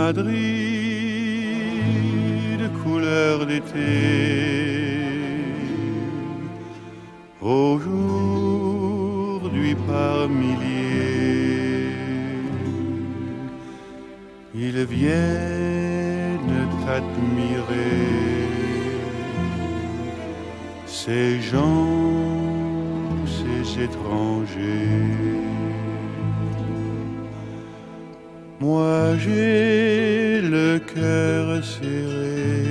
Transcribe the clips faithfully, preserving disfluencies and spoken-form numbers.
Madrid, couleur d'été. Aujourd'hui par milliers, ils viennent t'admirer. Ces gens, ces étrangers. Moi j'ai le cœur serré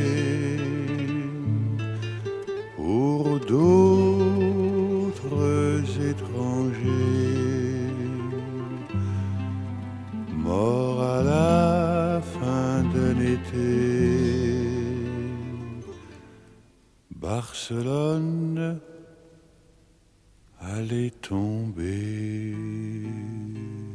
pour d'autres étrangers, morts à la fin d'un été. Barcelone allait tomber.